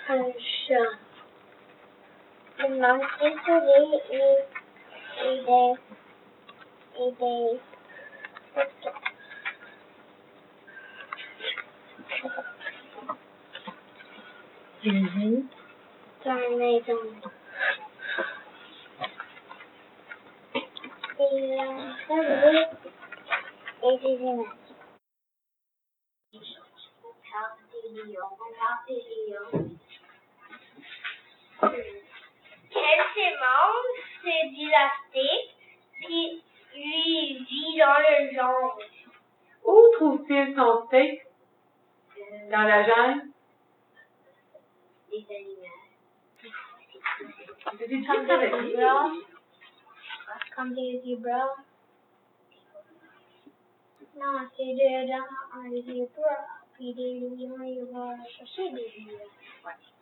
un chat. Il mange des souris et des poteaux. Dans la maison. Il a rêvé et des images. Quelle sémence c'est d'élastique, puis lui vit dans le jungle. Où trouve-t-il son steak? Dans la jungle? Des animaux. C'est du temps avec lui. Comme des zébras. Non, c'est dans un zébra. Puis des lions, ils vont chercher des lions.